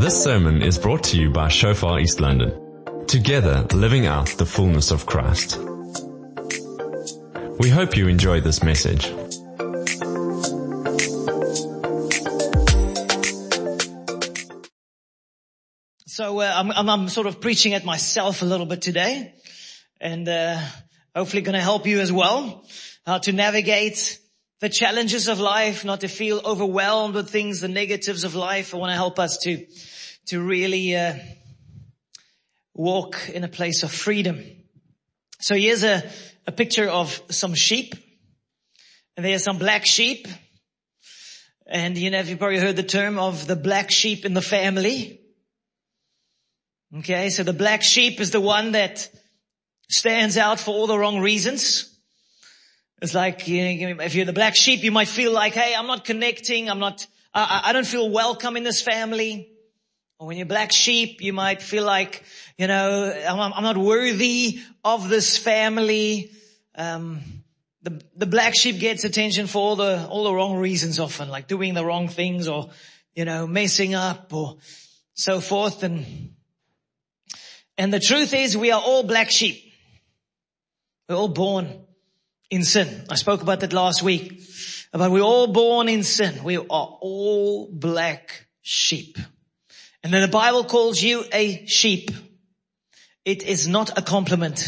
This sermon is brought to you by Shofar East London. Together, living out the fullness of Christ. We hope you enjoy this message. So I'm sort of preaching at myself a little bit today, and hopefully going to help you as well how to navigate the challenges of life, not to feel overwhelmed with things, the negatives of life. I want to help us to really walk in a place of freedom. So here's a picture of some sheep, and there's some black sheep, and you've probably heard the term of the black sheep in the family. Okay, so the black sheep is the one that stands out for all the wrong reasons. It's like, if you're the black sheep, you might feel like, hey, I'm not connecting. I don't feel welcome in this family. Or when you're black sheep, you might feel like, I'm not worthy of this family. The black sheep gets attention for all the wrong reasons often, like doing the wrong things or, messing up or so forth. And the truth is we are all black sheep. We're all born in sin. I spoke about that last week. About we're all born in sin. We are all black sheep. And then the Bible calls you a sheep. It is not a compliment.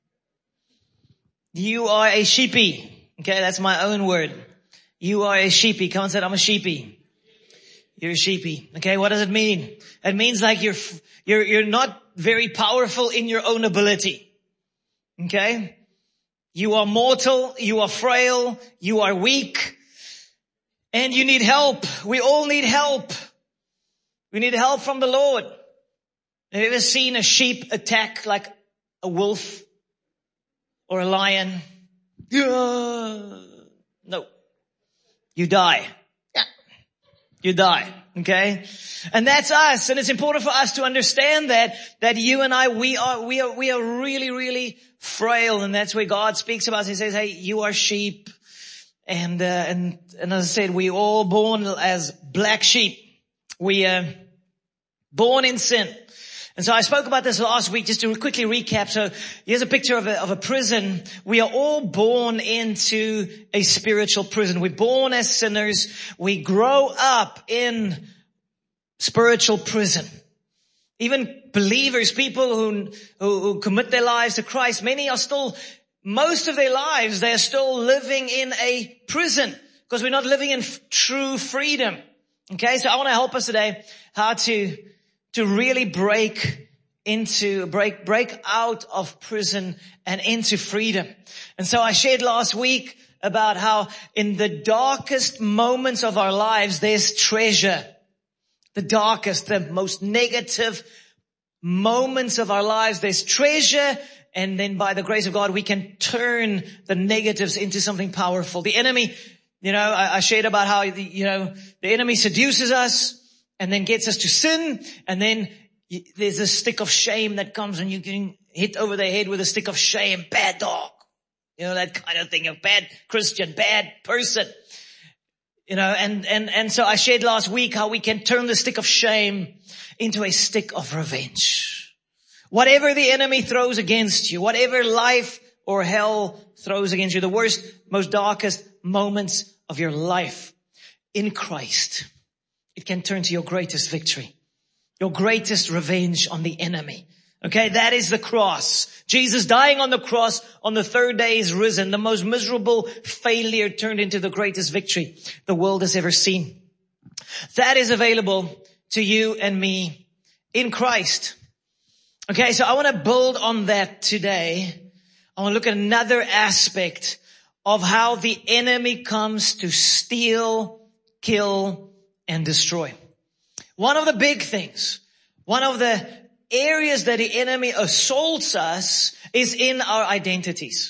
You are a sheepy. Okay, that's my own word. You are a sheepy. Come on, say, I'm a sheepy. You're a sheepy. Okay, what does it mean? It means like you're not very powerful in your own ability. Okay? You are mortal, you are frail, you are weak, and you need help. We all need help. We need help from the Lord. Have you ever seen a sheep attack like a wolf or a lion? No. You die. You die. Okay? And that's us. And it's important for us to understand that you and I, we are really, really frail. And that's where God speaks about us. He says, hey, you are sheep. And as I said, we all born as black sheep. We are born in sin. And so I spoke about this last week, just to quickly recap. So here's a picture of a prison. We are all born into a spiritual prison. We're born as sinners. We grow up in spiritual prison. Even believers, people who commit their lives to Christ, most of their lives, they're still living in a prison because we're not living in true freedom. Okay, so I want to help us today how to really break out of prison and into freedom. And so I shared last week about how in the darkest moments of our lives, there's treasure. The darkest, the most negative moments of our lives, there's treasure. And then by the grace of God, we can turn the negatives into something powerful. The enemy, I shared about how, the enemy seduces us and then gets us to sin. And then there's a stick of shame that comes and you can hit over the head with a stick of shame. Bad dog. That kind of thing. A bad Christian, bad person. And so I shared last week how we can turn the stick of shame into a stick of revenge. Whatever the enemy throws against you, whatever life or hell throws against you, the worst, most darkest moments of your life in Christ, it can turn to your greatest victory, your greatest revenge on the enemy. Okay, that is the cross. Jesus dying on the cross on the third day is risen. The most miserable failure turned into the greatest victory the world has ever seen. That is available to you and me in Christ. Okay, so I want to build on that today. I want to look at another aspect of how the enemy comes to steal, kill, and destroy. One of the big things, one of the areas that the enemy assaults us is in our identities.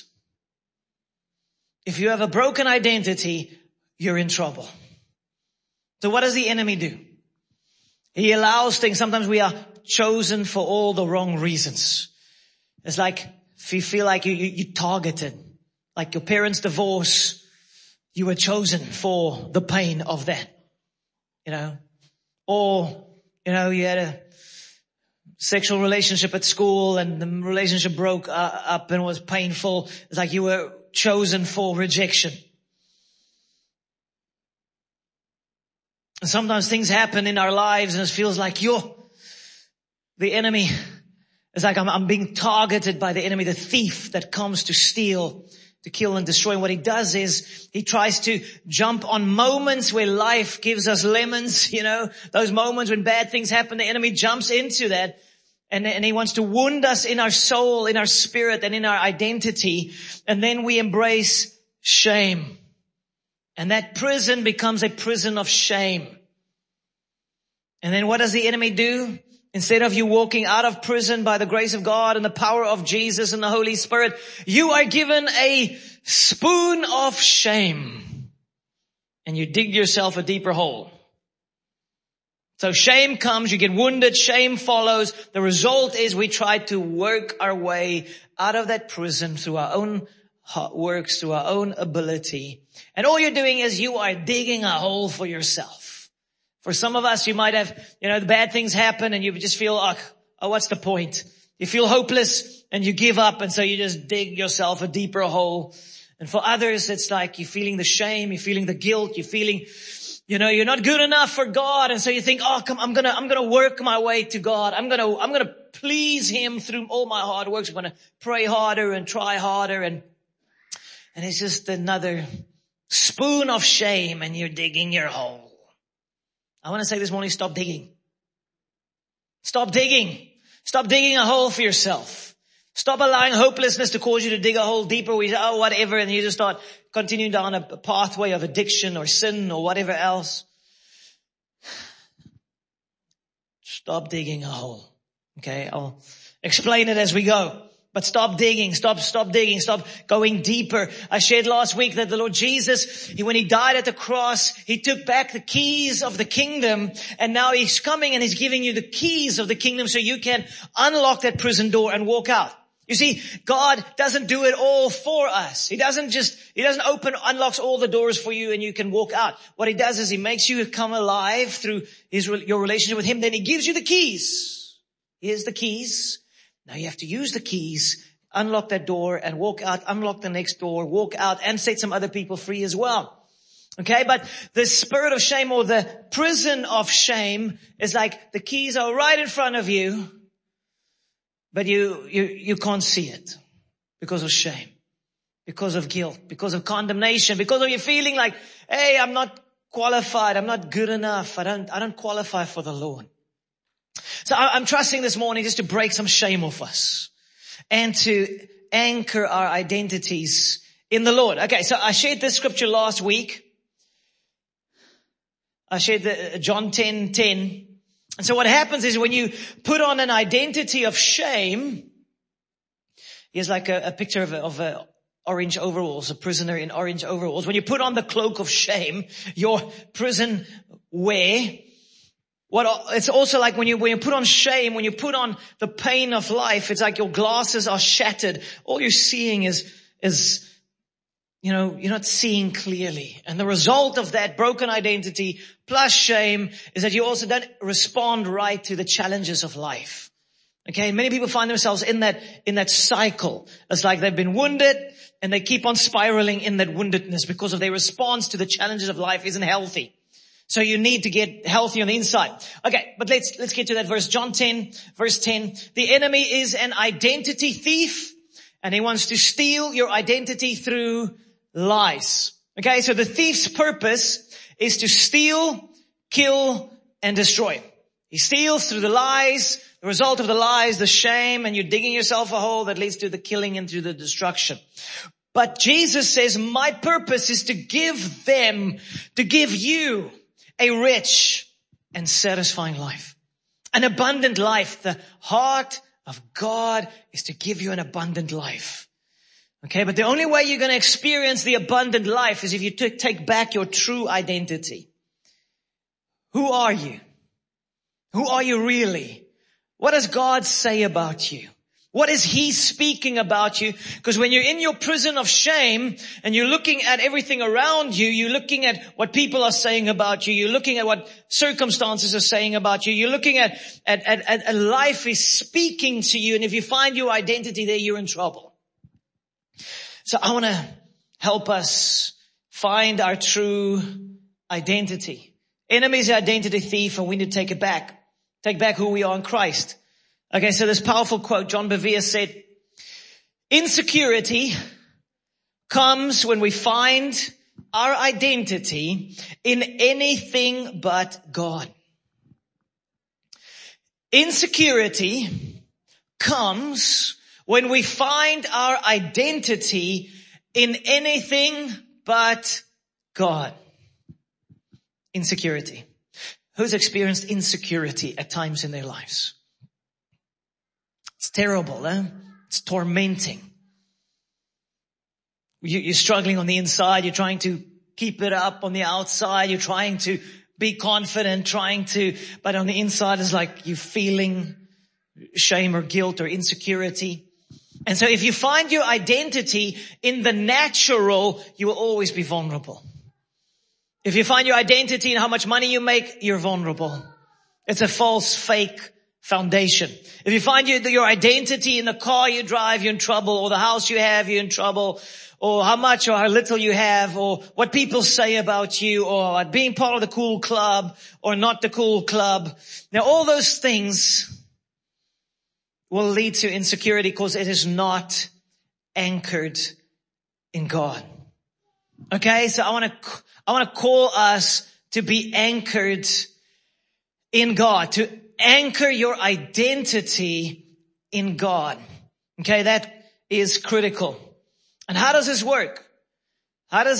If you have a broken identity, you're in trouble. So what does the enemy do? He allows things. Sometimes we are chosen for all the wrong reasons. It's like if you feel like you targeted, like your parents' divorce, you were chosen for the pain of that, Or You had a sexual relationship at school and the relationship broke up and was painful. It's like you were chosen for rejection. And sometimes things happen in our lives and it feels like the enemy. It's like I'm being targeted by the enemy, the thief that comes to steal, to kill and destroy. And what he does is he tries to jump on moments where life gives us lemons, those moments when bad things happen. The enemy jumps into that and he wants to wound us in our soul, in our spirit and in our identity. And then we embrace shame. And that prison becomes a prison of shame. And then what does the enemy do? Instead of you walking out of prison by the grace of God and the power of Jesus and the Holy Spirit, you are given a spoon of shame. And you dig yourself a deeper hole. So shame comes, you get wounded, shame follows. The result is we try to work our way out of that prison through our own works, through our own ability. And all you're doing is you are digging a hole for yourself. For some of us, you might have, the bad things happen and you just feel, oh, what's the point? You feel hopeless and you give up. And so you just dig yourself a deeper hole. And for others, it's like you're feeling the shame, you're feeling the guilt, you're feeling, you're not good enough for God. And so you think, I'm going to work my way to God. I'm going to please Him through all my hard works. I'm going to pray harder and try harder. And it's just another spoon of shame and you're digging your hole. I want to say this morning, stop digging. Stop digging. Stop digging a hole for yourself. Stop allowing hopelessness to cause you to dig a hole deeper where you say, whatever, and you just start continuing down a pathway of addiction or sin or whatever else. Stop digging a hole. Okay, I'll explain it as we go. But stop digging, stop digging, stop going deeper. I shared last week that the Lord Jesus, when He died at the cross, He took back the keys of the kingdom, and now He's coming and He's giving you the keys of the kingdom so you can unlock that prison door and walk out. You see, God doesn't do it all for us. He doesn't unlocks all the doors for you and you can walk out. What He does is He makes you come alive through your relationship with Him. Then He gives you the keys. Here's the keys. Now you have to use the keys, unlock that door and walk out, unlock the next door, walk out and set some other people free as well. Okay, but the spirit of shame or the prison of shame is like the keys are right in front of you, but you can't see it because of shame, because of guilt, because of condemnation, because of you feeling like, hey, I'm not qualified, I'm not good enough, I don't qualify for the Lord. So I'm trusting this morning just to break some shame off us and to anchor our identities in the Lord. Okay, so I shared this scripture last week. I shared John 10:10. And so what happens is when you put on an identity of shame, here's like a picture of orange overalls, a prisoner in orange overalls. When you put on the cloak of shame, your prison wear, it's also like when you put on shame, when you put on the pain of life, it's like your glasses are shattered. All you're seeing is you're not seeing clearly. And the result of that broken identity plus shame is that you also don't respond right to the challenges of life. Okay, many people find themselves in that cycle. It's like they've been wounded and they keep on spiraling in that woundedness because of their response to the challenges of life isn't healthy. So you need to get healthy on the inside. Okay, but let's get to that verse. John 10, verse 10. The enemy is an identity thief and he wants to steal your identity through lies. Okay, so the thief's purpose is to steal, kill, and destroy. He steals through the lies. The result of the lies, the shame, and you're digging yourself a hole that leads to the killing and to the destruction. But Jesus says, my purpose is to give you a rich and satisfying life, an abundant life. The heart of God is to give you an abundant life. Okay, but the only way you're going to experience the abundant life is if you take back your true identity. Who are you? Who are you really? What does God say about you? What is he speaking about you? Because when you're in your prison of shame and you're looking at everything around you, you're looking at what people are saying about you, you're looking at what circumstances are saying about you, you're looking at life is speaking to you, and if you find your identity there, you're in trouble. So I want to help us find our true identity. Enemy is the identity thief, and we need to take it back. Take back who we are in Christ. Okay, so this powerful quote, John Bevere said, insecurity comes when we find our identity in anything but God. Insecurity comes when we find our identity in anything but God. Insecurity. Who's experienced insecurity at times in their lives? It's terrible, eh? It's tormenting. You're struggling on the inside. You're trying to keep it up on the outside. You're trying to be confident, but on the inside it's like you're feeling shame or guilt or insecurity. And so if you find your identity in the natural, you will always be vulnerable. If you find your identity in how much money you make, you're vulnerable. It's a false, fake foundation. If you find your identity in the car you drive, you're in trouble, or the house you have, you're in trouble, or how much or how little you have, or what people say about you, or being part of the cool club or not the cool club. Now all those things will lead to insecurity because it is not anchored in God. Okay, so I want to call us to be anchored in God, to anchor your identity in God. Okay, that is critical. And how does this work? How do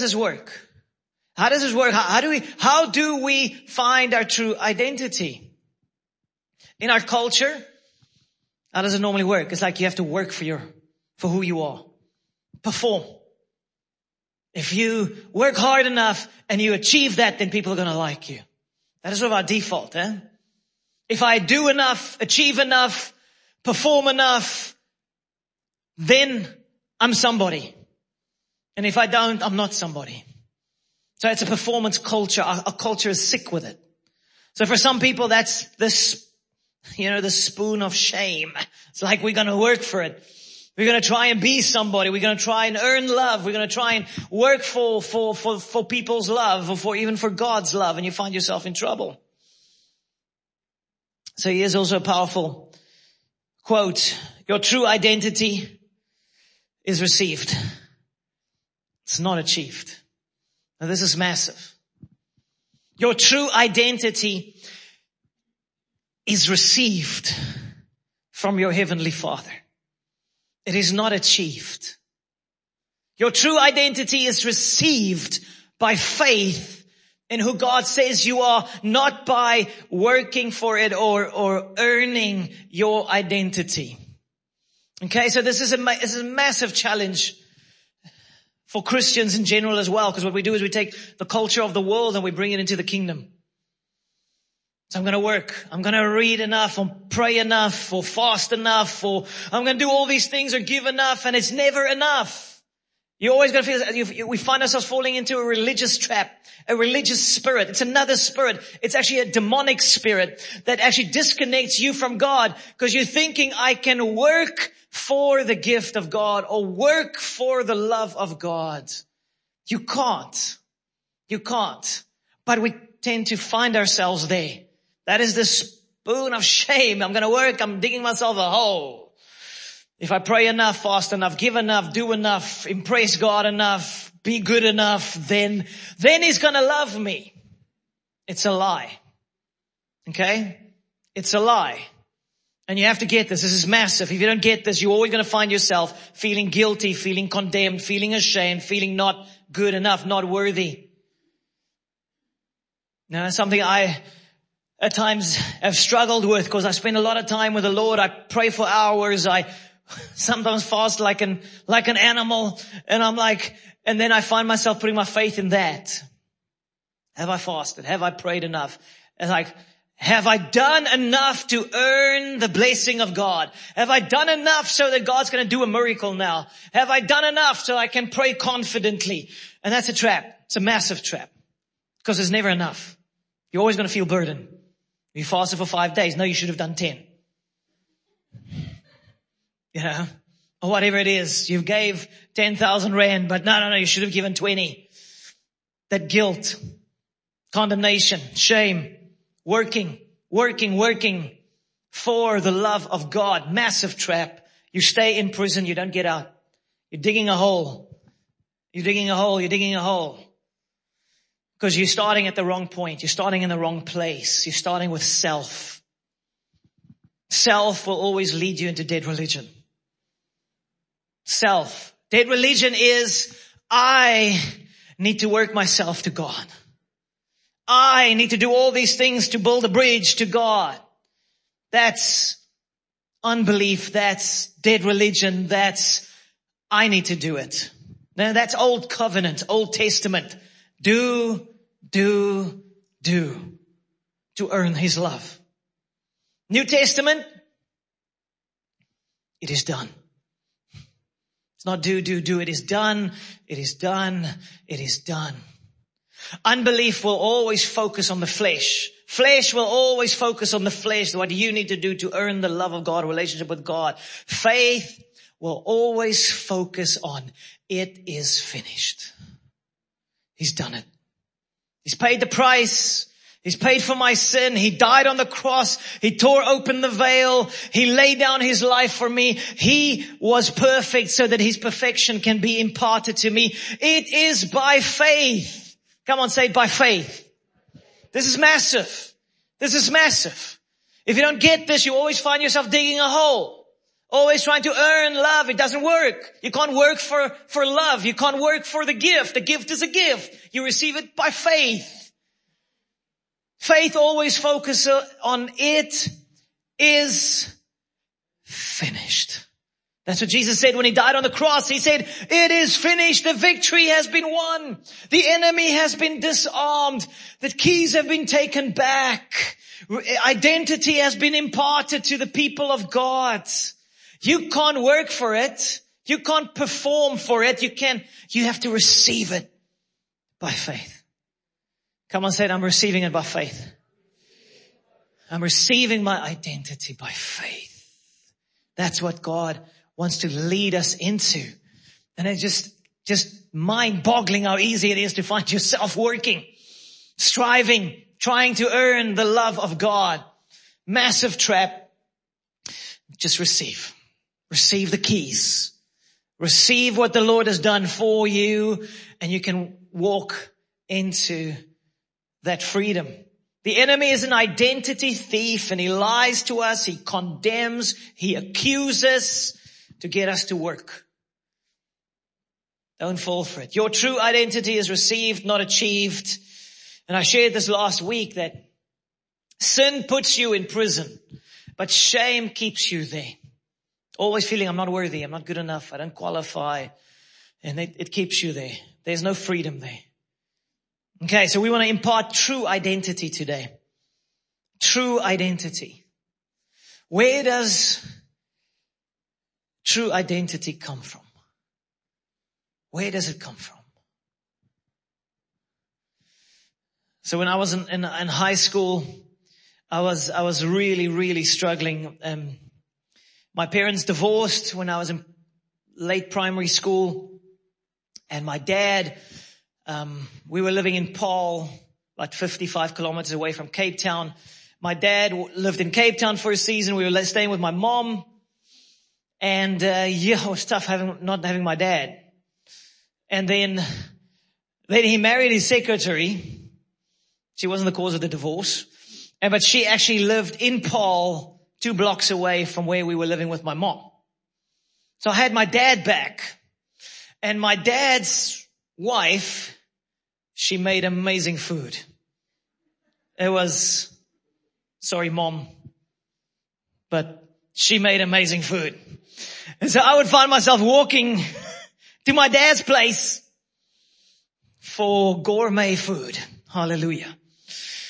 we find our true identity? In our culture, how does it normally work? It's like you have to work for who you are. Perform. If you work hard enough and you achieve that, then people are going to like you. That is sort of our default, eh? If I do enough, achieve enough, perform enough, then I'm somebody. And if I don't, I'm not somebody. So it's a performance culture. Our culture is sick with it. So for some people, that's the spoon of shame. It's like we're going to work for it. We're going to try and be somebody. We're going to try and earn love. We're going to try and work for people's love, or even for God's love. And you find yourself in trouble. So here's also a powerful quote. Your true identity is received. It's not achieved. Now this is massive. Your true identity is received from your Heavenly Father. It is not achieved. Your true identity is received by faith in who God says you are, not by working for it or earning your identity. Okay, so this is a massive challenge for Christians in general as well, because what we do is we take the culture of the world and we bring it into the kingdom. So I'm going to work. I'm going to read enough, or pray enough, or fast enough, or I'm going to do all these things or give enough, and it's never enough. You're always going to feel, we find ourselves falling into a religious trap, a religious spirit. It's another spirit. It's actually a demonic spirit that actually disconnects you from God, because you're thinking, I can work for the gift of God or work for the love of God. You can't. But we tend to find ourselves there. That is the spoon of shame. I'm going to work. I'm digging myself a hole. If I pray enough, fast enough, give enough, do enough, impress God enough, be good enough, then He's going to love me. It's a lie. Okay? It's a lie. And you have to get this. This is massive. If you don't get this, you're always going to find yourself feeling guilty, feeling condemned, feeling ashamed, feeling not good enough, not worthy. Now, that's something I at times have struggled with, because I spend a lot of time with the Lord. I pray for hours. I sometimes fast like an animal. And then I find myself putting my faith in that. Have I fasted? Have I prayed enough? And Have I done enough to earn the blessing of God? Have I done enough so that God's going to do a miracle now? Have I done enough so I can pray confidently? And that's a trap. It's a massive trap. Because there's never enough. You're always going to feel burdened. You fasted for 5 days. No, you should have done 10. You know? Or whatever it is. You gave 10,000 rand, but no, you should have given 20. That guilt, condemnation, shame. Working for the love of God. Massive trap. You stay in prison, you don't get out. You're digging a hole. Because you're starting at the wrong point. You're starting in the wrong place. You're starting with self. Self will always lead you into dead religion. Self. Dead religion is, I need to work myself to God. I need to do all these things to build a bridge to God. That's unbelief. That's dead religion. That's, I need to do it. Now that's old covenant, Old Testament. Do to earn His love. New Testament, it is done. It's not do. It is done. It is done. It is done. Unbelief will always focus on the flesh. Flesh will always focus on the flesh. What do you need to do to earn the love of God, a relationship with God? Faith will always focus on, it is finished. He's done it. He's paid the price. He's paid for my sin. He died on the cross. He tore open the veil. He laid down His life for me. He was perfect so that His perfection can be imparted to me. It is by faith. Come on, say it, by faith. This is massive. This is massive. If you don't get this, you always find yourself digging a hole. Always trying to earn love. It doesn't work. You can't work for love. You can't work for the gift. The gift is a gift. You receive it by faith. Faith always focuses on, it is finished. That's what Jesus said when He died on the cross. He said, it is finished. The victory has been won. The enemy has been disarmed. The keys have been taken back. Identity has been imparted to the people of God. You can't work for it. You can't perform for it. You have to receive it by faith. Come on, say it. I'm receiving it by faith. I'm receiving my identity by faith. That's what God wants to lead us into. And it's just mind-boggling how easy it is to find yourself working, striving, trying to earn the love of God. Massive trap. Just receive. Receive the keys. Receive what the Lord has done for you, and you can walk into that freedom. The enemy is an identity thief, and he lies to us, he condemns, he accuses to get us to work. Don't fall for it. Your true identity is received, not achieved. And I shared this last week that sin puts you in prison, but shame keeps you there. Always feeling I'm not worthy, I'm not good enough, I don't qualify. And it keeps you there. There's no freedom there. Okay, so we want to impart true identity today. True identity. Where does true identity come from? Where does it come from? So when I was in high school, I was really struggling. My parents divorced when I was in late primary school, and my dad, we were living in Paarl, like 55 kilometers away from Cape Town. My dad lived in Cape Town for a season. We were staying with my mom, and it was tough not having my dad. And then he married his secretary. She wasn't the cause of the divorce, but she actually lived in Paarl, 2 blocks away from where we were living with my mom. So I had my dad back, and my dad's wife, she made amazing food. It was, sorry mom, but she made amazing food. And so I would find myself walking to my dad's place for gourmet food. Hallelujah.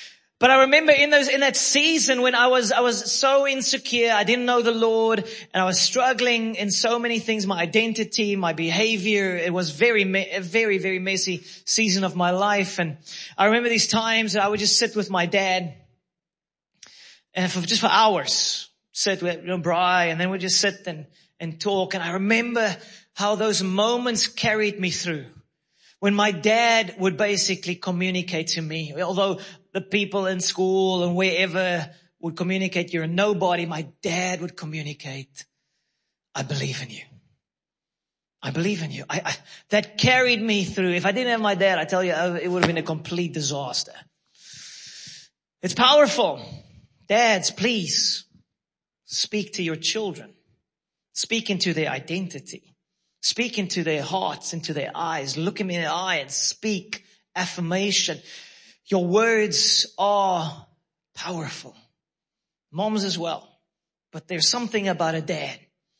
But I remember in that season when I was so insecure, I didn't know the Lord, and I was struggling in so many things, my identity, my behavior. It was a very, very messy season of my life. And I remember these times that I would just sit with my dad, and for hours, sit with Bri, and then we'd just sit and talk. And I remember how those moments carried me through. When my dad would basically communicate to me, although the people in school and wherever would communicate, you're a nobody, my dad would communicate, I believe in you. I believe in you. That carried me through. If I didn't have my dad, I tell you, it would have been a complete disaster. It's powerful. Dads, please speak to your children. Speak into their identity. Speak into their hearts, into their eyes. Look them in the eye and speak affirmation. Your words are powerful. Moms as well. But there's something about a dad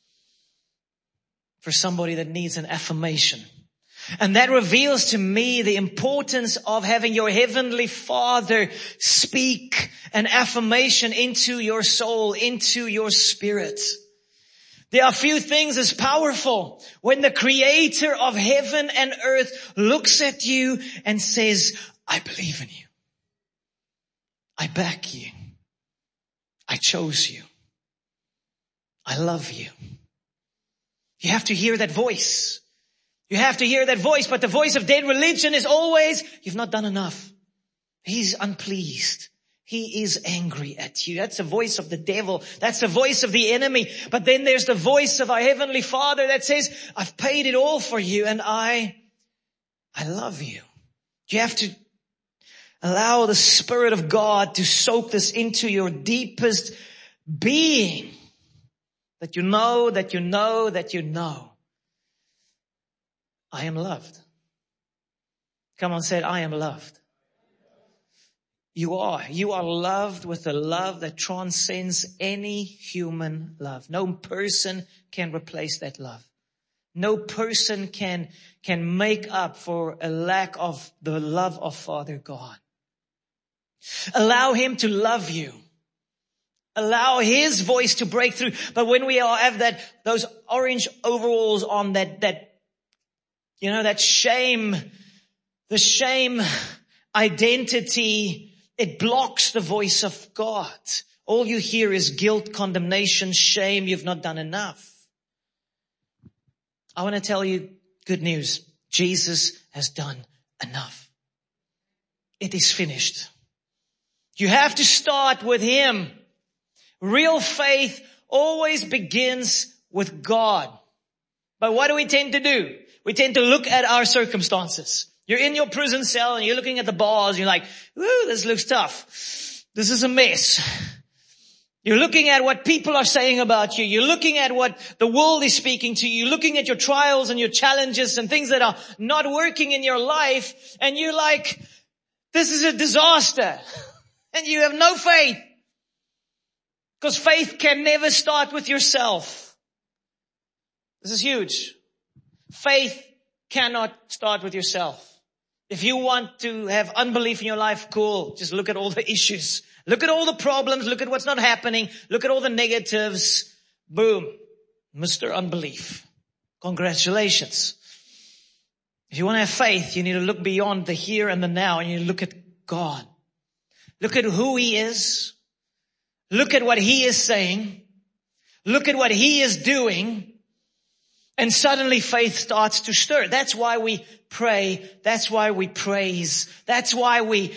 for somebody that needs an affirmation. And that reveals to me the importance of having your heavenly Father speak an affirmation into your soul, into your spirit. There are few things as powerful when the creator of heaven and earth looks at you and says, I believe in you. I back you. I chose you. I love you. You have to hear that voice. You have to hear that voice, but the voice of dead religion is always, you've not done enough. He's unpleased. He is angry at you. That's the voice of the devil. That's the voice of the enemy. But then there's the voice of our Heavenly Father that says, I've paid it all for you and I love you. You have to allow the Spirit of God to soak this into your deepest being. That you know, that you know, that you know. I am loved. Come on, say it, I am loved. You are loved with a love that transcends any human love. No person can replace that love. No person can make up for a lack of the love of Father God. Allow Him to love you. Allow His voice to break through. But when we all have those orange overalls on, that shame, the shame identity, it blocks the voice of God. All you hear is guilt, condemnation, shame. You've not done enough. I want to tell you good news. Jesus has done enough. It is finished. You have to start with Him. Real faith always begins with God. But what do we tend to do? We tend to look at our circumstances. You're in your prison cell and you're looking at the bars and you're like, ooh, this looks tough. This is a mess. You're looking at what people are saying about you. You're looking at what the world is speaking to you. You're looking at your trials and your challenges and things that are not working in your life. And you're like, this is a disaster. And you have no faith. Because faith can never start with yourself. This is huge. Faith cannot start with yourself. If you want to have unbelief in your life, cool. Just look at all the issues. Look at all the problems. Look at what's not happening. Look at all the negatives. Boom. Mr. Unbelief. Congratulations. If you want to have faith, you need to look beyond the here and the now and you look at God. Look at who He is. Look at what He is saying. Look at what He is doing. And suddenly faith starts to stir. That's why we pray. That's why we praise. That's why we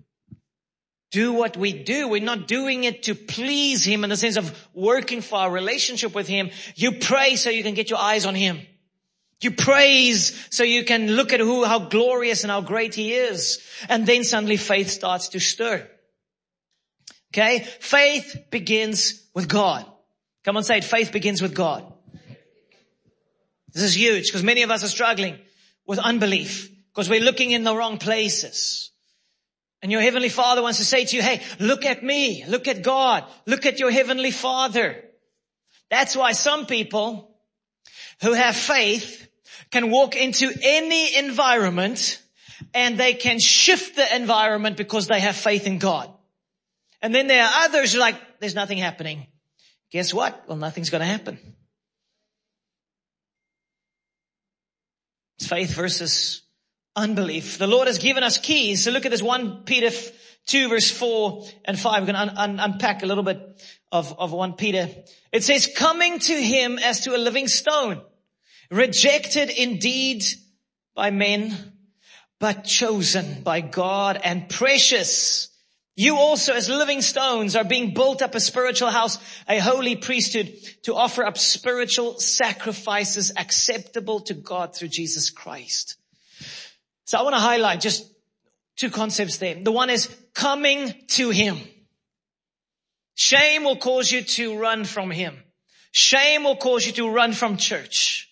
do what we do. We're not doing it to please Him in the sense of working for our relationship with Him. You pray so you can get your eyes on Him. You praise so you can look at how glorious and how great He is. And then suddenly faith starts to stir. Okay? Faith begins with God. Come on, say it. Faith begins with God. This is huge because many of us are struggling with unbelief because we're looking in the wrong places. And your Heavenly Father wants to say to you, hey, look at me, look at God, look at your Heavenly Father. That's why some people who have faith can walk into any environment and they can shift the environment because they have faith in God. And then there are others who are like, there's nothing happening. Guess what? Well, nothing's going to happen. It's faith versus unbelief. The Lord has given us keys. So look at this 1 Peter 2 verse 4 and 5. We're going to unpack a little bit of 1 Peter. It says, coming to him as to a living stone, rejected indeed by men, but chosen by God and precious. You also as living stones are being built up a spiritual house, a holy priesthood, to offer up spiritual sacrifices acceptable to God through Jesus Christ. So I want to highlight just two concepts there. The one is coming to him. Shame will cause you to run from him. Shame will cause you to run from church.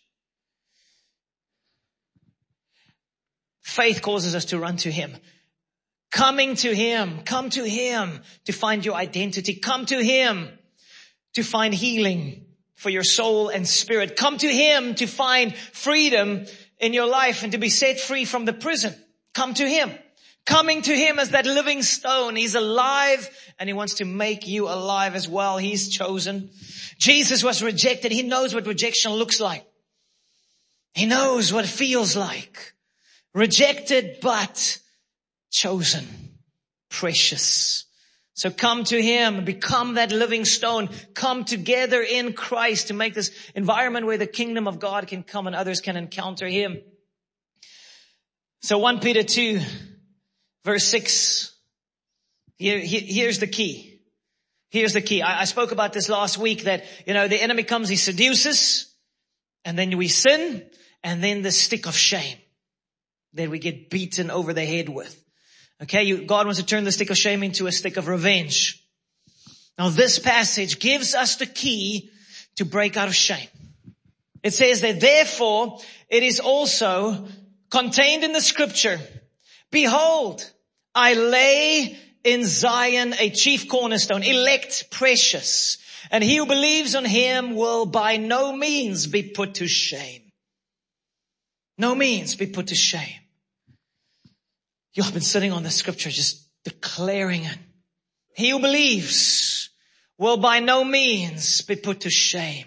Faith causes us to run to him. Coming to him. Come to him to find your identity. Come to him to find healing for your soul and spirit. Come to him to find freedom in your life and to be set free from the prison. Come to him. Coming to him as that living stone. He's alive and he wants to make you alive as well. He's chosen. Jesus was rejected. He knows what rejection looks like. He knows what it feels like. Rejected but chosen. Precious. So come to him. Become that living stone. Come together in Christ to make this environment where the kingdom of God can come and others can encounter him. So 1 Peter 2 verse 6. Here's the key. Here's the key. I spoke about this last week that, the enemy comes, he seduces, and then we sin, and then the stick of shame that we get beaten over the head with. Okay, God wants to turn the stick of shame into a stick of revenge. Now this passage gives us the key to break out of shame. It says that therefore it is also contained in the scripture, behold, I lay in Zion a chief cornerstone, elect, precious, and he who believes on him will by no means be put to shame. No means be put to shame. You've been sitting on the scripture just declaring it. He who believes will by no means be put to shame.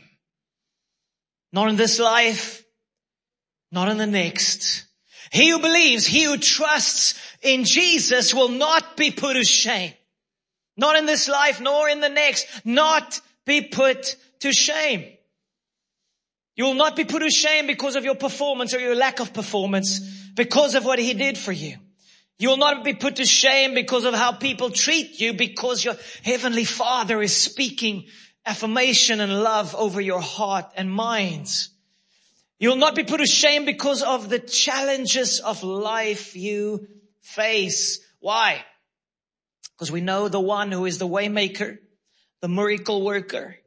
Not in this life, not in the next. He who believes, he who trusts in Jesus will not be put to shame. Not in this life, nor in the next. Not be put to shame. You will not be put to shame because of your performance or your lack of performance, because of what he did for you. You will not be put to shame because of how people treat you, because your heavenly Father is speaking affirmation and love over your heart and minds. You will not be put to shame because of the challenges of life you face. Why? Because we know the one who is the way maker, the miracle worker,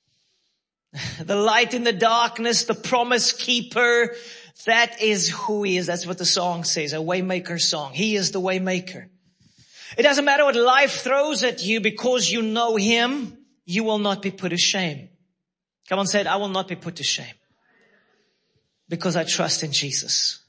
the light in the darkness, the promise keeper. That is who he is. That's what the song says, a way maker song. He is the way maker. It doesn't matter what life throws at you, because you know him, you will not be put to shame. Come on, say it. I will not be put to shame because I trust in Jesus.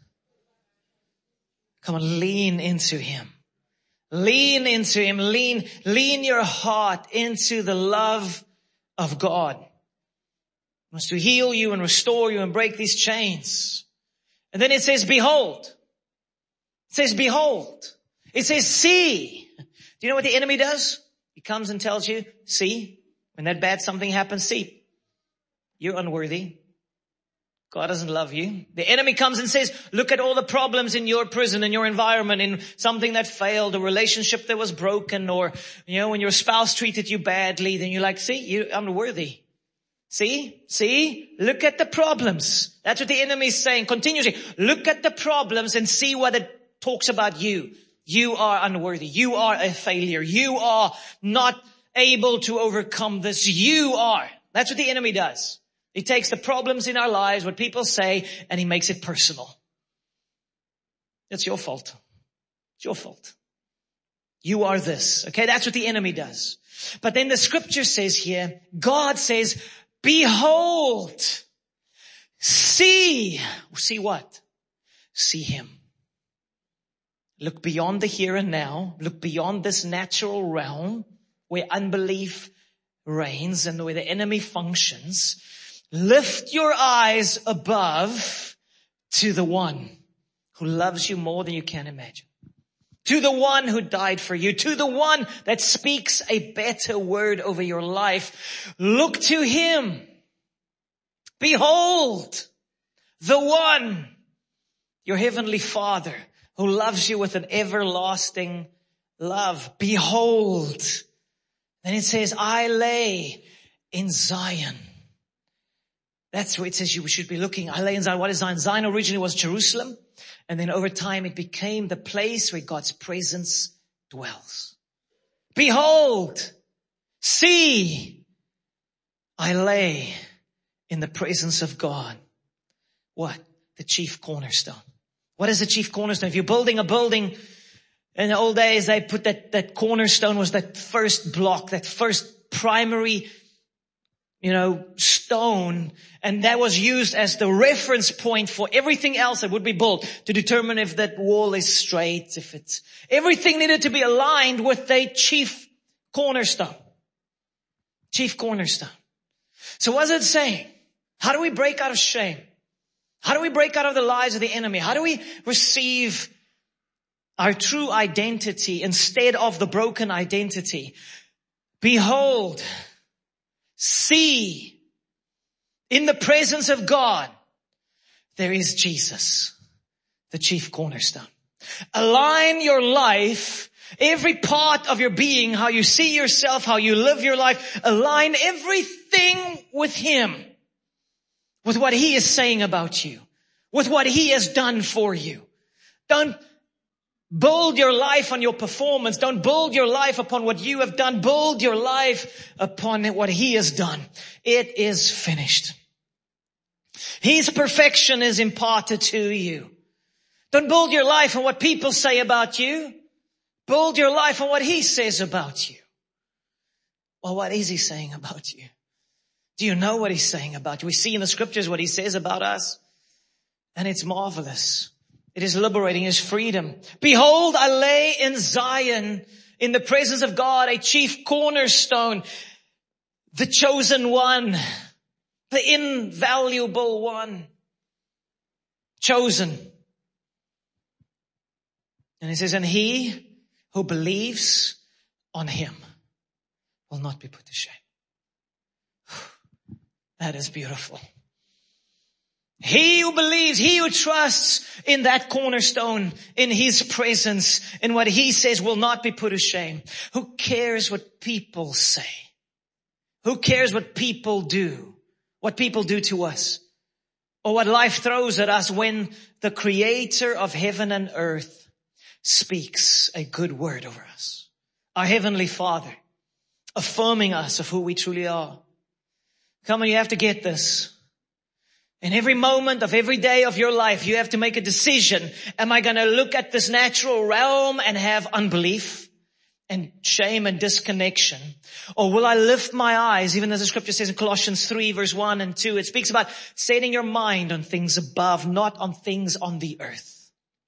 Come on, lean into him. Lean into him. Lean your heart into the love of God. He wants to heal you and restore you and break these chains. And then it says, behold. It says, behold. It says, see. Do you know what the enemy does? He comes and tells you, see, when that bad something happens, see, you're unworthy. God doesn't love you. The enemy comes and says, look at all the problems in your prison, in your environment, in something that failed, a relationship that was broken, or, when your spouse treated you badly, then you're like, see, you're unworthy. See, look at the problems. That's what the enemy is saying continuously. Look at the problems and see what it talks about you. You are unworthy. You are a failure. You are not able to overcome this. You are. That's what the enemy does. He takes the problems in our lives, what people say, and he makes it personal. It's your fault. It's your fault. You are this. Okay, that's what the enemy does. But then the scripture says here, God says, behold, see what? See him. Look beyond the here and now. Look beyond this natural realm where unbelief reigns and where the enemy functions, lift your eyes above to the one who loves you more than you can imagine. To the one who died for you. To the one that speaks a better word over your life. Look to him. Behold, the one, your heavenly Father, who loves you with an everlasting love. Behold. Then it says, I lay in Zion. That's where it says you should be looking. I lay in Zion. What is Zion? Zion originally was Jerusalem. And then over time it became the place where God's presence dwells. Behold, see, I lay in the presence of God. What? The chief cornerstone. What is the chief cornerstone? If you're building a building, in the old days they put that cornerstone was that first block, that first primary stone, and that was used as the reference point for everything else that would be built to determine if that wall is straight, everything needed to be aligned with the chief cornerstone. Chief cornerstone. So what's it saying? How do we break out of shame? How do we break out of the lies of the enemy? How do we receive our true identity instead of the broken identity? Behold, see, in the presence of God, there is Jesus, the chief cornerstone. Align your life, every part of your being, how you see yourself, how you live your life, align everything with him, with what he is saying about you, with what he has done for you. Don't build your life on your performance. Don't build your life upon what you have done. Build your life upon what he has done. It is finished. His perfection is imparted to you. Don't build your life on what people say about you. Build your life on what he says about you. Well, what is he saying about you? Do you know what he's saying about you? We see in the scriptures what he says about us, and it's marvelous. It is liberating, it's freedom. Behold, I lay in Zion, in the presence of God, a chief cornerstone, the chosen one, the invaluable one, chosen. And it says, and he who believes on him will not be put to shame. That is beautiful. He who believes, he who trusts in that cornerstone, in his presence, in what he says, will not be put to shame. Who cares what people say? Who cares what people do? What people do to us? Or what life throws at us when the creator of heaven and earth speaks a good word over us? Our heavenly Father, affirming us of who we truly are. Come on, you have to get this. In every moment of every day of your life, you have to make a decision. Am I going to look at this natural realm and have unbelief and shame and disconnection? Or will I lift my eyes, even as the scripture says in Colossians 3 verse 1 and 2, it speaks about setting your mind on things above, not on things on the earth.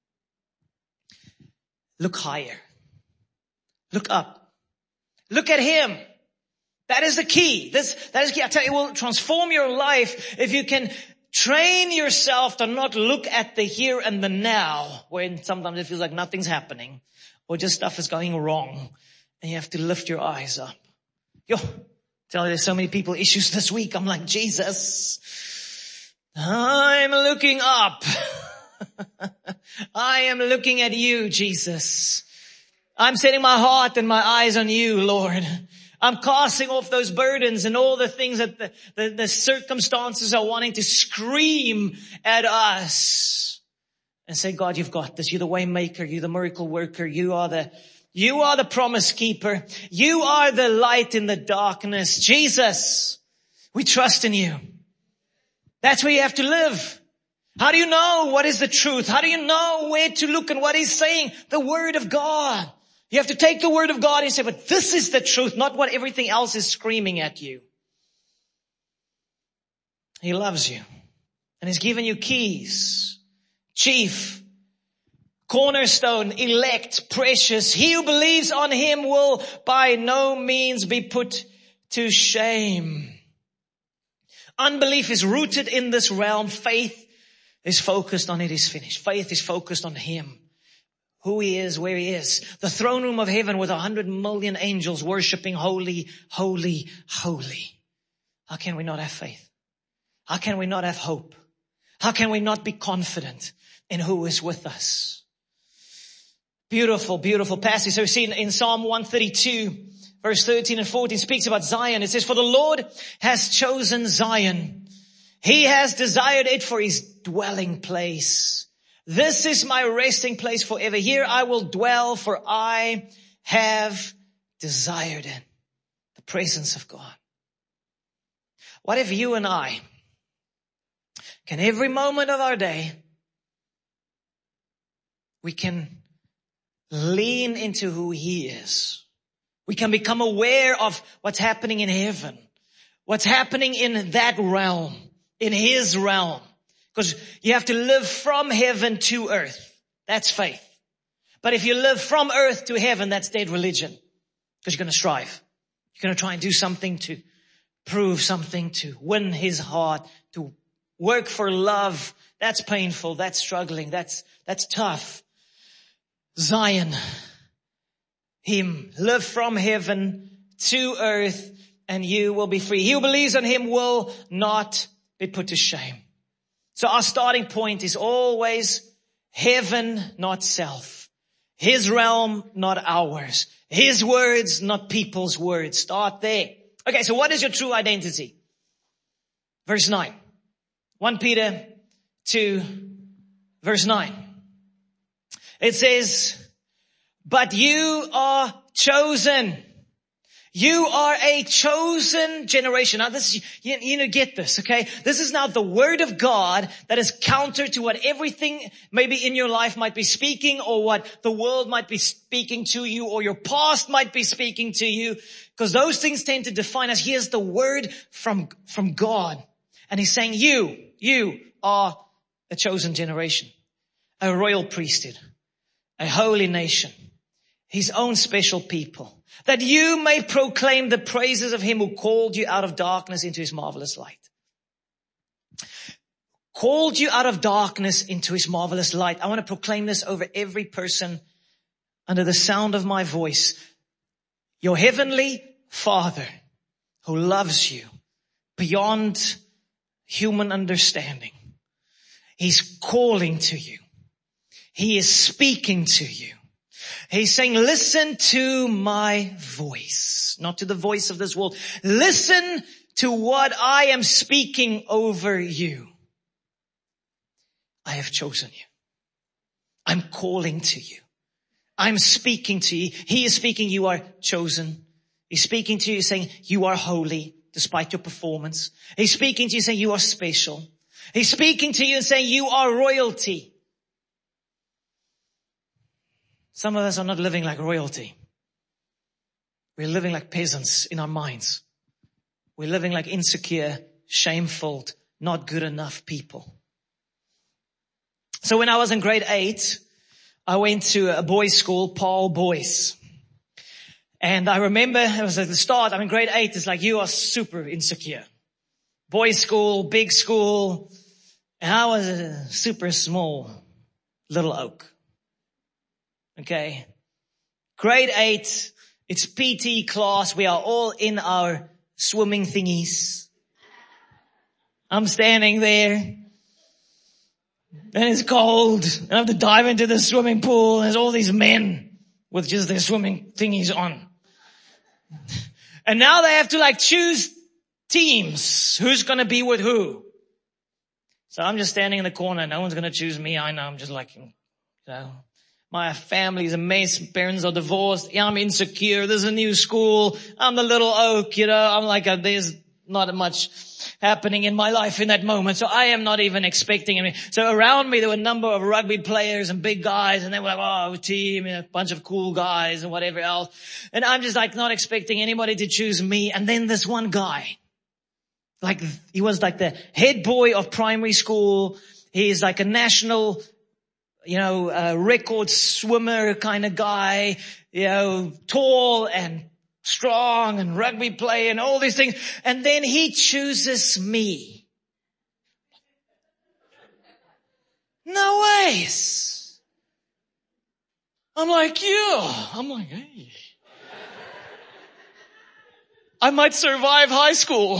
Look higher. Look up. Look at him. That is the key. That is key. I tell you, it will transform your life if you can train yourself to not look at the here and the now, when sometimes it feels like nothing's happening or just stuff is going wrong, and you have to lift your eyes up. Tell you, there's so many people issues this week. I'm like, Jesus, I'm looking up. I am looking at you, Jesus. I'm setting my heart and my eyes on you, Lord. I'm casting off those burdens and all the things that the circumstances are wanting to scream at us. And say, God, you've got this. You're the way maker. You're the miracle worker. You are the promise keeper. You are the light in the darkness. Jesus, we trust in you. That's where you have to live. How do you know what is the truth? How do you know where to look and what he's saying? The word of God. You have to take the word of God and say, but this is the truth, not what everything else is screaming at you. He loves you. And he's given you keys. Chief cornerstone, elect, precious. He who believes on him will by no means be put to shame. Unbelief is rooted in this realm. Faith is focused on it is finished. Faith is focused on him, who he is, where he is. The throne room of heaven with 100 million angels worshiping holy, holy, holy. How can we not have faith? How can we not have hope? How can we not be confident in who is with us? Beautiful, beautiful passage. So we see in Psalm 132, verse 13 and 14 speaks about Zion. It says, for the Lord has chosen Zion. He has desired it for his dwelling place. This is my resting place forever. Here I will dwell, for I have desired it. The presence of God. What if you and I can every moment of our day, we can lean into who he is. We can become aware of what's happening in heaven, what's happening in that realm, in his realm. Because you have to live from heaven to earth. That's faith. But if you live from earth to heaven, that's dead religion. Because you're going to strive. You're going to try and do something to prove something, to win his heart, to work for love. That's painful. That's struggling. That's tough. Zion. Him. Live from heaven to earth and you will be free. He who believes on him will not be put to shame. So our starting point is always heaven, not self. His realm, not ours. His words, not people's words. Start there. Okay, so what is your true identity? Verse 9. 1 Peter 2, verse 9. It says, but you are chosen. You are a chosen generation. Now this is, you get this, okay? This is now the word of God that is counter to what everything maybe in your life might be speaking, or what the world might be speaking to you, or your past might be speaking to you. Because those things tend to define us. Here's the word from God. And he's saying you are a chosen generation, a royal priesthood, a holy nation, his own special people, that you may proclaim the praises of him who called you out of darkness into his marvelous light. Called you out of darkness into his marvelous light. I want to proclaim this over every person under the sound of my voice. Your heavenly Father who loves you beyond human understanding. He's calling to you. He is speaking to you. He's saying, listen to my voice, not to the voice of this world. Listen to what I am speaking over you. I have chosen you. I'm calling to you. I'm speaking to you. He is speaking, you are chosen. He's speaking to you saying, you are holy despite your performance. He's speaking to you saying, you are special. He's speaking to you and saying, you are royalty. Some of us are not living like royalty. We're living like peasants in our minds. We're living like insecure, shameful, not good enough people. So when I was in grade 8, I went to a boys' school, Paul Boys. And I remember it was at the start, I'm in grade 8, it's like you are super insecure. Boys' school, big school. And I was a super small little oak. Okay. Grade 8, it's PT class. We are all in our swimming thingies. I'm standing there. And it's cold. And I have to dive into the swimming pool. And there's all these men with just their swimming thingies on. And now they have to choose teams. Who's going to be with who? So I'm just standing in the corner. No one's going to choose me. I know. I'm just my family is a mess. Parents are divorced. Yeah, I'm insecure. There's a new school. I'm the little oak, I'm like, there's not much happening in my life in that moment. So I am not even expecting it. So around me, there were a number of rugby players and big guys. And they were like, oh, team, a bunch of cool guys and whatever else. And I'm just not expecting anybody to choose me. And then this one guy, he was the head boy of primary school. He is a national record swimmer kind of guy, tall and strong and rugby player and all these things. And then he chooses me. No ways. I'm like, hey. I might survive high school.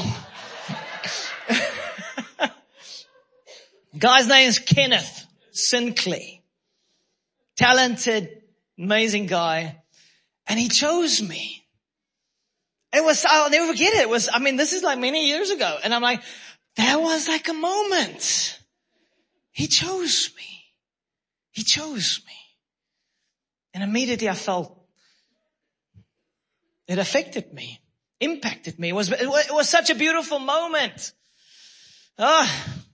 Guy's name is Kenneth Sinclair. Talented, amazing guy. And he chose me. I'll never forget it. This is like many years ago. And I'm like, that was like a moment. He chose me. He chose me. And immediately I felt it affected me, impacted me. It was such a beautiful moment. And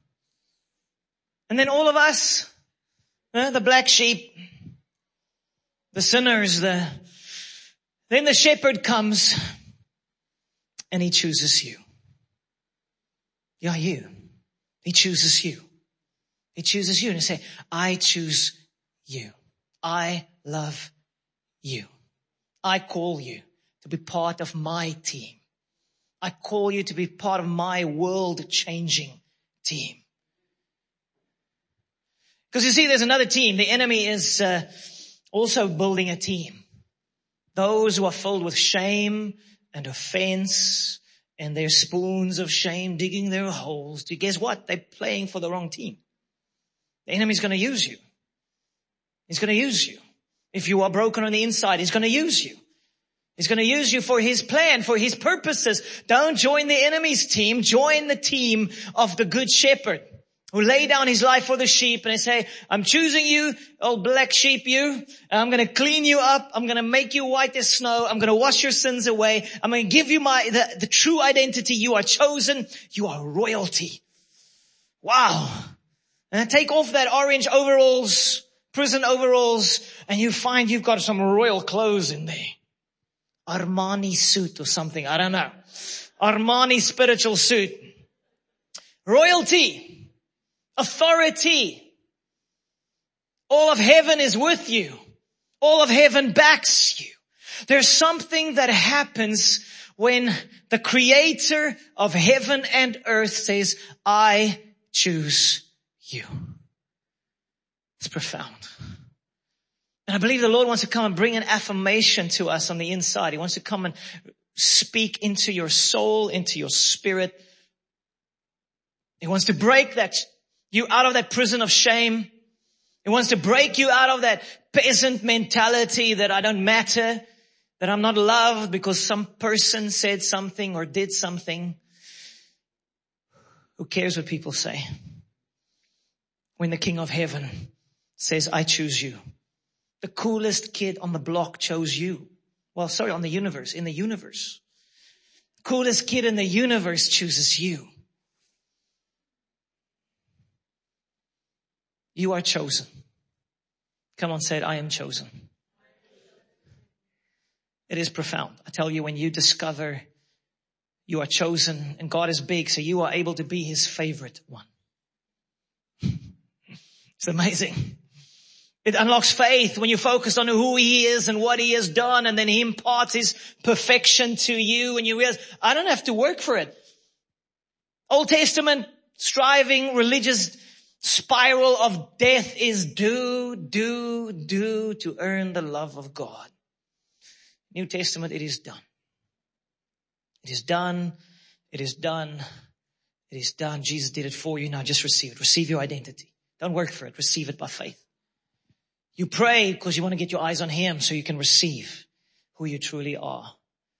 then all of us, the black sheep, the sinners, then the shepherd comes and he chooses you. Yeah, you. He chooses you. He chooses you and he say, I choose you. I love you. I call you to be part of my team. I call you to be part of my world-changing team. Because you see, there's another team. The enemy is also building a team. Those who are filled with shame and offense and their spoons of shame digging their holes. Guess what? They're playing for the wrong team. The enemy's going to use you. He's going to use you. If you are broken on the inside, he's going to use you. He's going to use you for his plan, for his purposes. Don't join the enemy's team. Join the team of the good shepherd who lay down his life for the sheep. And they say, I'm choosing you, old black sheep, you. And I'm going to clean you up. I'm going to make you white as snow. I'm going to wash your sins away. I'm going to give you the true identity. You are chosen. You are royalty. Wow. And take off that orange overalls, prison overalls, and you find you've got some royal clothes in there. Armani suit or something. I don't know. Armani spiritual suit. Royalty. Authority. All of heaven is with you. All of heaven backs you. There's something that happens when the creator of heaven and earth says, I choose you. It's profound. And I believe the Lord wants to come and bring an affirmation to us on the inside. He wants to come and speak into your soul, into your spirit. He wants to break you out of that prison of shame. He wants to break you out of that peasant mentality that I don't matter, that I'm not loved because some person said something or did something. Who cares what people say? When the King of Heaven says, I choose you. The coolest kid on the block chose you. In the universe. Coolest kid in the universe chooses you. You are chosen. Come on, say it, I am chosen. It is profound. I tell you, when you discover you are chosen and God is big, so you are able to be his favorite one. It's amazing. It unlocks faith when you focus on who he is and what he has done, and then he imparts his perfection to you and you realize, I don't have to work for it. Old Testament striving, religious spiral of death is do to earn the love of God. New Testament, it is done. It is done. It is done. It is done. Jesus did it for you. Now just receive it. Receive your identity. Don't work for it. Receive it by faith. You pray because you want to get your eyes on him so you can receive who you truly are.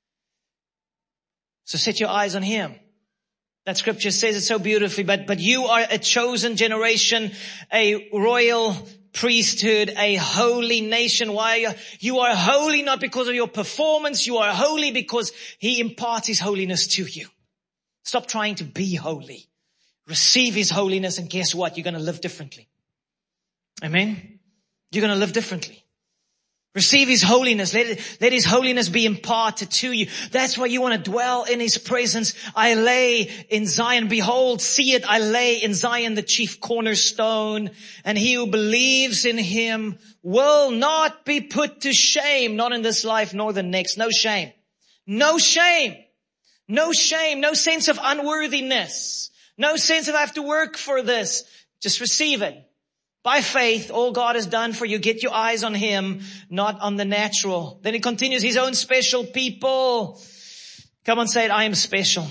So set your eyes on him. That scripture says it so beautifully, but you are a chosen generation, a royal priesthood, a holy nation. Why? You are holy not because of your performance. You are holy because he imparts his holiness to you. Stop trying to be holy. Receive his holiness, and guess what? You're going to live differently. Amen? You're going to live differently. Receive His holiness. Let His holiness be imparted to you. That's why you want to dwell in His presence. I lay in Zion. Behold, see it. I lay in Zion the chief cornerstone. And he who believes in Him will not be put to shame. Not in this life nor the next. No shame. No shame. No shame. No sense of unworthiness. No sense of I have to work for this. Just receive it. By faith, all God has done for you, get your eyes on Him, not on the natural. Then He continues, His own special people. Come on, say it, I am special.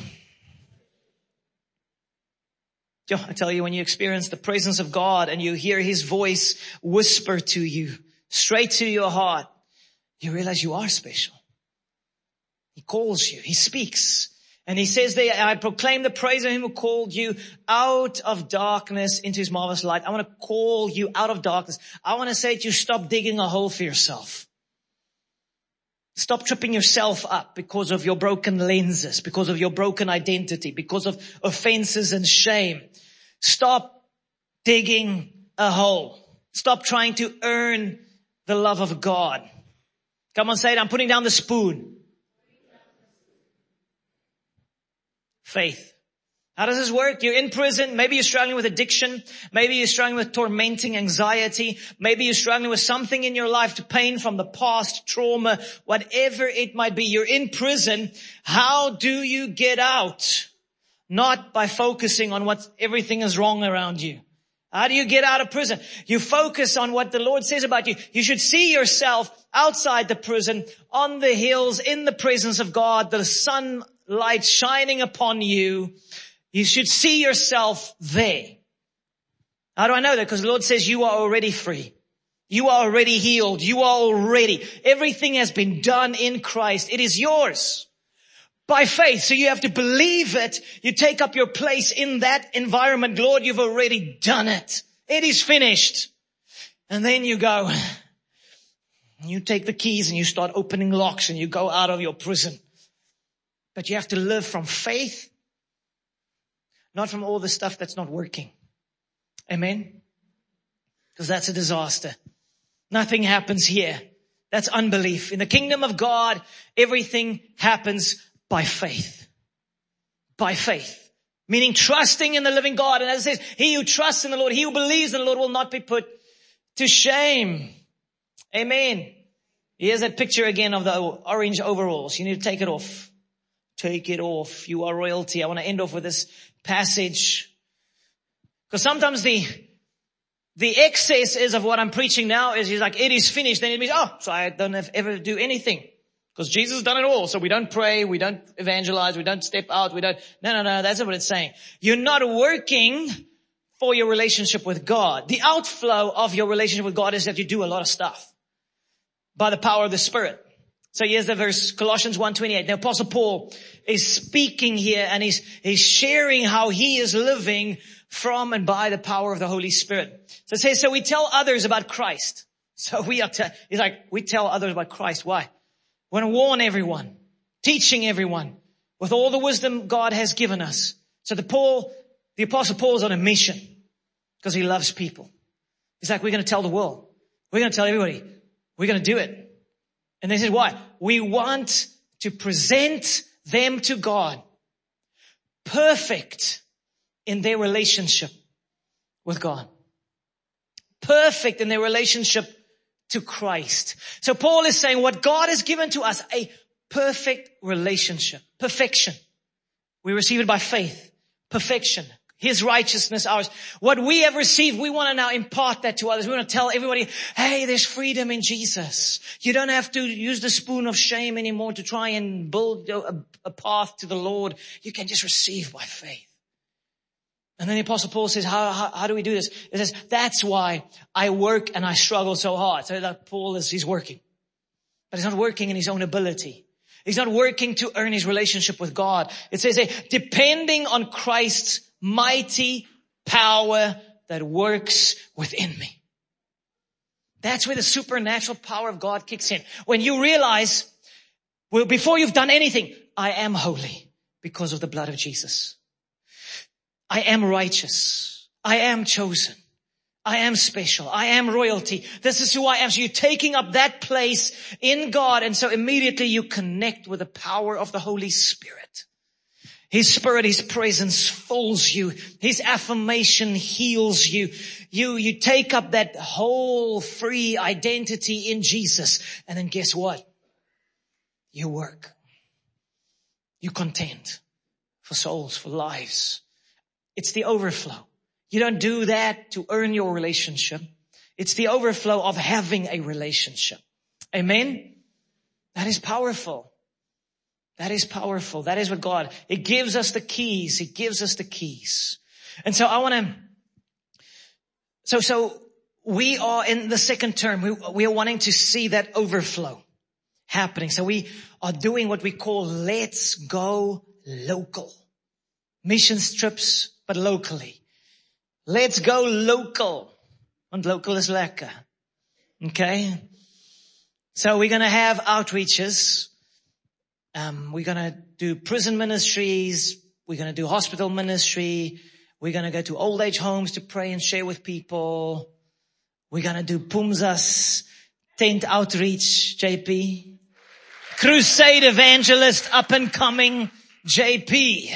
I tell you, when you experience the presence of God and you hear His voice whisper to you, straight to your heart, you realize you are special. He calls you, He speaks. And He says there, I proclaim the praise of Him who called you out of darkness into His marvelous light. I want to call you out of darkness. I want to say to you, stop digging a hole for yourself. Stop tripping yourself up because of your broken lenses, because of your broken identity, because of offenses and shame. Stop digging a hole. Stop trying to earn the love of God. Come on, say it. I'm putting down the spoon. Faith. How does this work? You're in prison. Maybe you're struggling with addiction. Maybe you're struggling with tormenting anxiety. Maybe you're struggling with something in your life, to pain from the past, trauma, whatever it might be. You're in prison. How do you get out? Not by focusing on what everything is wrong around you. How do you get out of prison? You focus on what the Lord says about you. You should see yourself outside the prison, on the hills, in the presence of God, the sunlight shining upon you. You should see yourself there. How do I know that? Because the Lord says you are already free. You are already healed. You are already, everything has been done in Christ. It is yours. By faith. So you have to believe it. You take up your place in that environment. Lord, you've already done it. It is finished. And then you go, you take the keys and you start opening locks and you go out of your prison. But you have to live from faith, not from all the stuff that's not working. Amen? Because that's a disaster. Nothing happens here. That's unbelief. In the kingdom of God, everything happens by faith. By faith. Meaning trusting in the living God. And as it says, he who trusts in the Lord, he who believes in the Lord will not be put to shame. Amen. Here's that picture again of the orange overalls. You need to take it off. Take it off. You are royalty. I want to end off with this passage. Because sometimes the excess is of what I'm preaching now is he's like, it is finished. Then it means, so I don't have ever do anything. Because Jesus has done it all. So we don't pray, we don't evangelize, we don't step out, we don't. No. That's not what it's saying. You're not working for your relationship with God. The outflow of your relationship with God is that you do a lot of stuff by the power of the Spirit. So here's the verse, Colossians 1:28. The Apostle Paul is speaking here and he's sharing how he is living from and by the power of the Holy Spirit. So it says, so we tell others about Christ. So we tell others about Christ. Why? We want to warn everyone, teaching everyone with all the wisdom God has given us. So the Apostle Paul is on a mission because he loves people. He's like, we're going to tell the world. We're going to tell everybody. We're going to do it. And they said, why? We want to present them to God perfect in their relationship with God. Perfect in their relationship to Christ. So Paul is saying what God has given to us, a perfect relationship, perfection. We receive it by faith, perfection, His righteousness, ours. What we have received, we want to now impart that to others. We want to tell everybody, hey, there's freedom in Jesus. You don't have to use the spoon of shame anymore to try and build a path to the Lord. You can just receive by faith. And then the Apostle Paul says, how do we do this? He says, that's why I work and I struggle so hard. So that Paul he's working. But he's not working in his own ability. He's not working to earn his relationship with God. It says, depending on Christ's mighty power that works within me. That's where the supernatural power of God kicks in. When you realize, well, before you've done anything, I am holy because of the blood of Jesus. I am righteous. I am chosen. I am special. I am royalty. This is who I am. So you're taking up that place in God. And so immediately you connect with the power of the Holy Spirit. His Spirit, His presence fills you. His affirmation heals you. You take up that whole free identity in Jesus. And then guess what? You work. You contend for souls, for lives. It's the overflow. You don't do that to earn your relationship. It's the overflow of having a relationship. Amen? That is powerful. That is powerful. That is what God, it gives us the keys. He gives us the keys. And so I want to, so we are in the second term. We are wanting to see that overflow happening. So we are doing what we call Let's Go Local. Missions trips, but locally. Let's go local. And local is lekker. Okay? So we're going to have outreaches. We're going to do prison ministries. We're going to do hospital ministry. We're going to go to old age homes to pray and share with people. We're going to do Pumzas, tent outreach, JP. Crusade evangelist, up and coming, JP.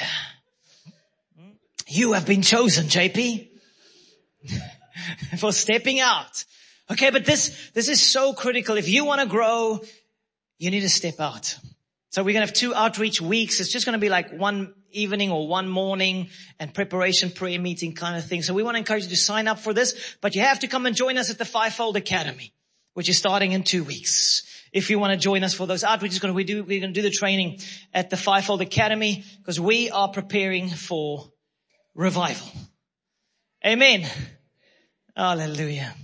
You have been chosen, JP, for stepping out. Okay, but this is so critical. If you want to grow, you need to step out. So we're going to have 2 outreach weeks. It's just going to be like one evening or one morning and preparation prayer meeting kind of thing. So we want to encourage you to sign up for this, but you have to come and join us at the Fivefold Academy, which is starting in 2 weeks. If you want to join us for those outreaches, we're going to do the training at the Fivefold Academy because we are preparing for revival. Amen. Hallelujah.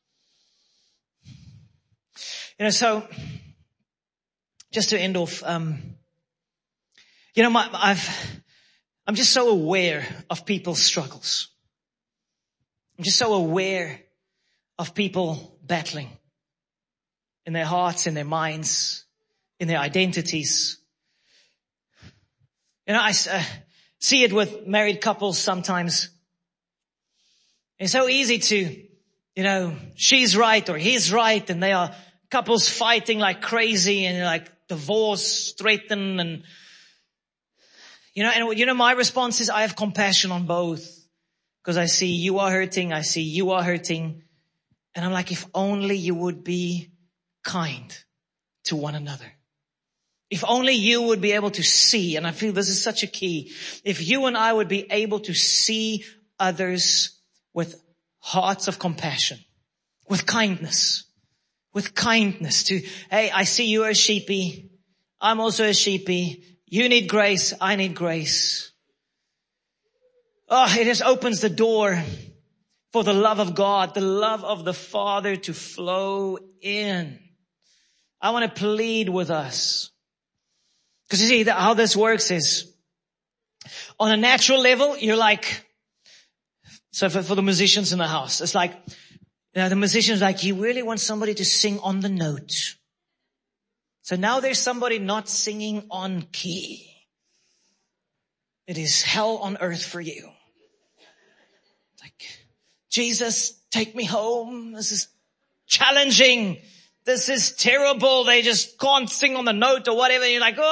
So just to end off, I'm just so aware of people's struggles. I'm just so aware of people battling in their hearts, in their minds, in their identities. I see it with married couples sometimes. It's so easy to, she's right or he's right, and they are couples fighting like crazy and like divorce threatened and, my response is I have compassion on both because I see you are hurting. I see you are hurting. And I'm like, if only you would be kind to one another. If only you would be able to see, and I feel this is such a key, if you and I would be able to see others with hearts of compassion, with kindness to, hey, I see you as sheepy. I'm also a sheepy. You need grace. I need grace. Oh, it just opens the door for the love of God, the love of the Father to flow in. I want to plead with us. Because you see how this works is on a natural level, you're like, so for the musicians in the house, it's like, the musician's like, you really want somebody to sing on the note. So now there's somebody not singing on key. It is hell on earth for you. Like, Jesus, take me home. This is challenging. This is terrible. They just can't sing on the note or whatever. You're like,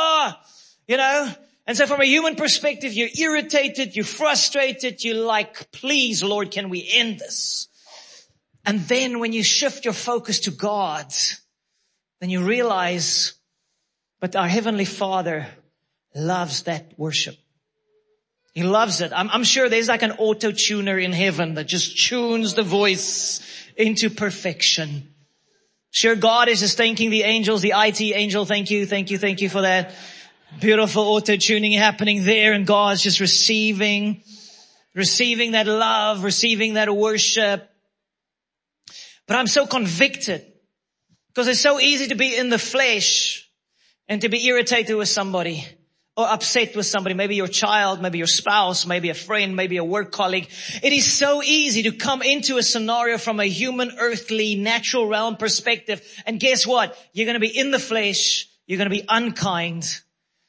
And so from a human perspective, you're irritated, you're frustrated, you're like, please, Lord, can we end this? And then when you shift your focus to God, then you realize, but our Heavenly Father loves that worship. He loves it. I'm sure there's like an auto tuner in heaven that just tunes the voice into perfection. Sure, God is just thanking the angels, the IT angel. Thank you for that. Beautiful auto tuning happening there, and God's just receiving that love, receiving that worship. But I'm so convicted because it's so easy to be in the flesh and to be irritated with somebody or upset with somebody, maybe your child, maybe your spouse, maybe a friend, maybe a work colleague. It is so easy to come into a scenario from a human, earthly, natural realm perspective. And guess what? You're going to be in the flesh. You're going to be unkind,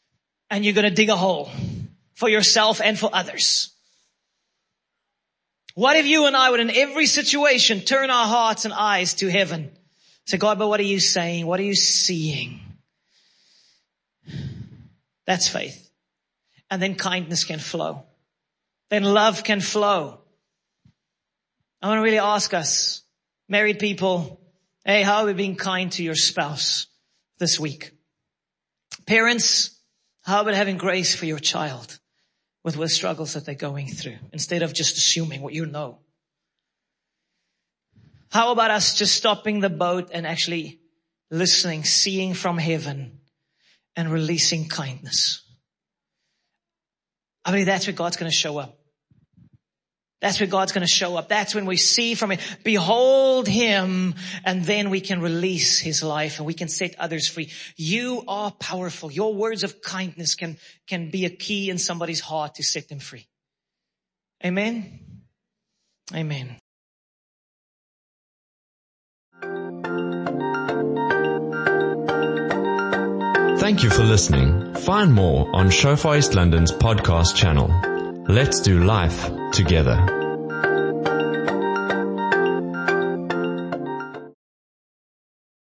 and you're going to dig a hole for yourself and for others. What if you and I would in every situation turn our hearts and eyes to heaven? Say, God, but what are you saying? What are you seeing? That's faith. And then kindness can flow. Then love can flow. I want to really ask us, married people, hey, how are we being kind to your spouse this week? Parents, how about having grace for your child with the struggles that they're going through instead of just assuming what you know? How about us just stopping the boat and actually listening, seeing from heaven and releasing kindness? I believe that's where God's going to show up. That's where God's going to show up. That's when we see from Him, behold Him, and then we can release His life and we can set others free. You are powerful. Your words of kindness can be a key in somebody's heart to set them free. Amen. Amen. Thank you for listening. Find more on Shofar East London's podcast channel. Let's do life together.